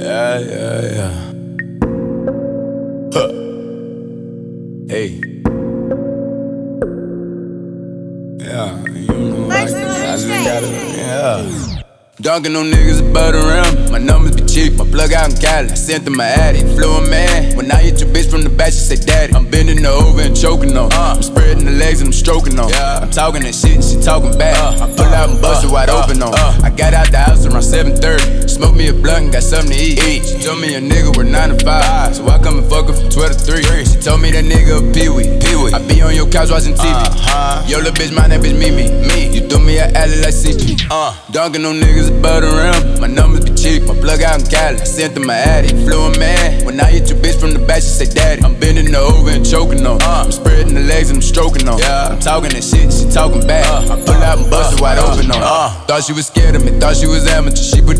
Yeah. Huh. Hey. Yeah, you know, I just gotta, yeah. Dunking on niggas above the rim. My numbers be cheap, my plug out in Cali. I sent them my addy, flew a man. When I hit your bitch from the back, she say daddy. I'm bending her over and choking on. I'm spreading the legs and I'm stroking on. I'm talking that shit and she talking back. I pull out and bust it wide open on. I got out the house around 7:30. Smoked me a blunt and got something to eat. She told me a nigga work 9 to 5, so I come and fuck her from 12 to 3. She told me that nigga a peewee. I be on your couch watching TV. Yo, little bitch, my name bitch Mimi. You threw me an alley like CP. Dunking on niggas above the rim. My numbers be cheap, my plug out in Cali. I sent them my addy, flew a man. When I hit your bitch from the back, she say daddy. I'm bending her over and choking on. I'm spreading the legs and I'm stroking on. I'm talking that shit, she talking back. I pull out and bust it wide open on. Thought she was scared of me, thought she was amateur. She put